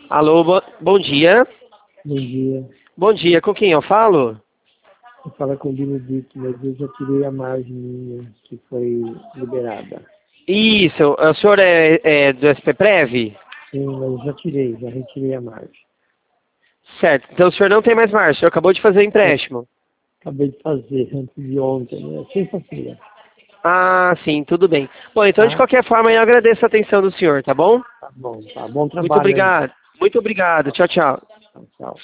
Alô, bom dia. Bom dia. Bom dia, com quem eu falo? Eu falo com o Benedito, mas eu já tirei a margem minha que foi liberada. Isso, o senhor é do SPPrev? Sim, mas eu já tirei, já retirei a margem. Certo, então o senhor não tem mais margem, o senhor acabou de fazer o Eu empréstimo. acabei de fazer antes de ontem, né? Sexta-feira, Ah, sim, tudo bem. Bom, então de tá? qualquer forma eu agradeço a atenção do senhor, tá bom? Tá bom, tá. Bom Muito trabalho aí. obrigado. Muito obrigado. Tchau, tchau. Tchau, tchau.